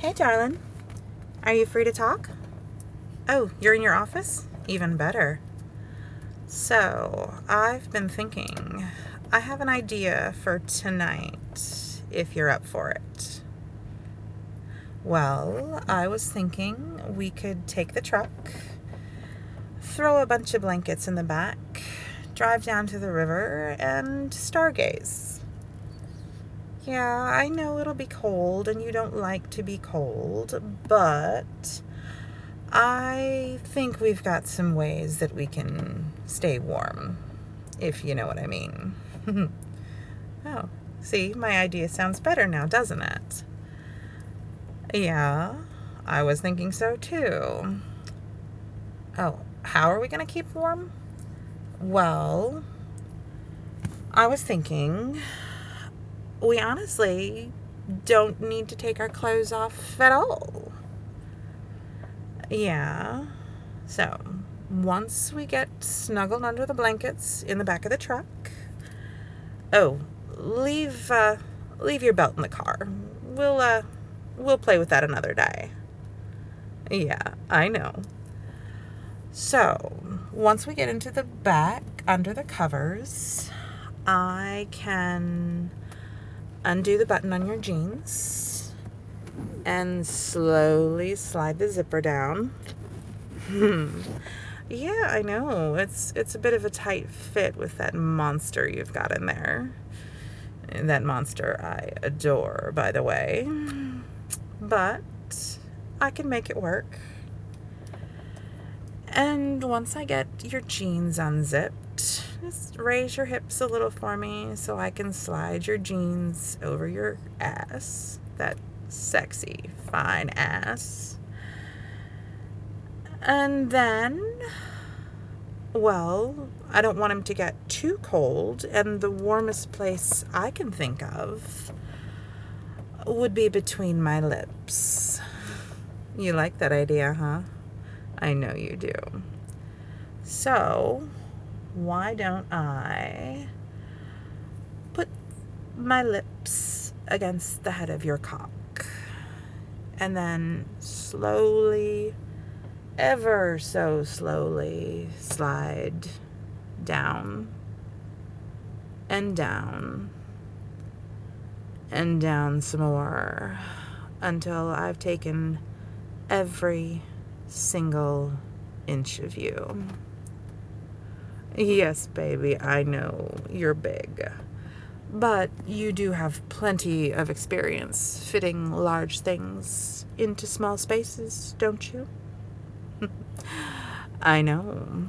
Hey, darling. Are you free to talk? Oh, you're in your office? Even better. So, I've been thinking. I have an idea for tonight, if you're up for it. Well, I was thinking we could take the truck, throw a bunch of blankets in the back, drive down to the river, and stargaze. Yeah, I know it'll be cold and you don't like to be cold, but I think we've got some ways that we can stay warm, if you know what I mean. Oh, see, my idea sounds better now, doesn't it? Yeah, I was thinking so too. Oh, how are we going to keep warm? Well, I was thinking we honestly don't need to take our clothes off at all. Yeah. So, once we get snuggled under the blankets in the back of the truck. Oh, leave your belt in the car. We'll play with that another day. Yeah, I know. So, once we get into the back under the covers, I can undo the button on your jeans and slowly slide the zipper down. Yeah, I know. It's a bit of a tight fit with that monster you've got in there. That monster I adore, by the way. But I can make it work. And once I get your jeans unzipped, just raise your hips a little for me so I can slide your jeans over your ass. That sexy, fine ass. And then, well, I don't want him to get too cold, and the warmest place I can think of would be between my lips. You like that idea, huh? I know you do. So, why don't I put my lips against the head of your cock, and then slowly, ever so slowly, slide down and down and down some more until I've taken every single inch of you. Yes, baby, I know you're big, but you do have plenty of experience fitting large things into small spaces, don't you? I know.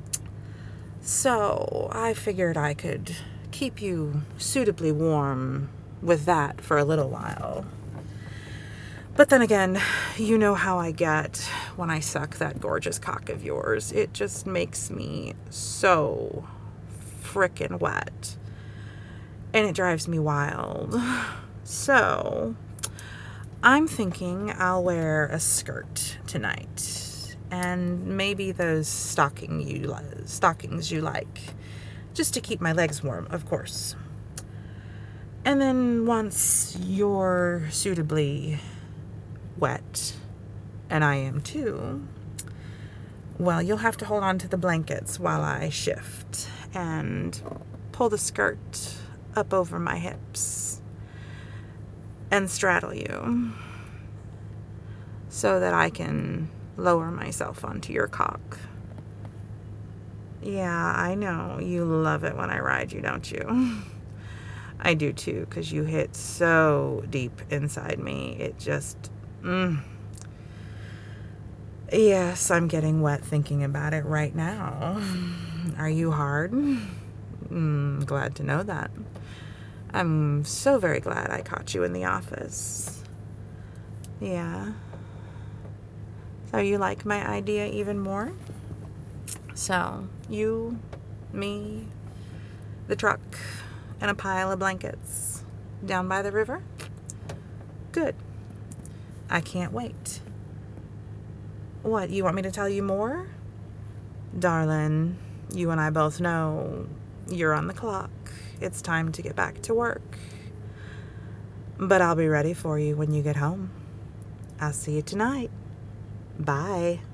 So, I figured I could keep you suitably warm with that for a little while. But then again, you know how I get when I suck that gorgeous cock of yours. It just makes me so frickin' wet. And it drives me wild. So, I'm thinking I'll wear a skirt tonight. And maybe those stockings you like. Just to keep my legs warm, of course. And then once you're suitably wet, and I am too, well, you'll have to hold on to the blankets while I shift and pull the skirt up over my hips and straddle you so that I can lower myself onto your cock. Yeah, I know. You love it when I ride you, don't you? I do too, because you hit so deep inside me. It just, Yes, I'm getting wet thinking about it right now. Are you hard? Glad to know that. I'm so very glad I caught you in the office. Yeah. So you like my idea even more? So, you, me, the truck, and a pile of blankets down by the river? Good. I can't wait. What, you want me to tell you more? Darling, you and I both know you're on the clock. It's time to get back to work. But I'll be ready for you when you get home. I'll see you tonight. Bye.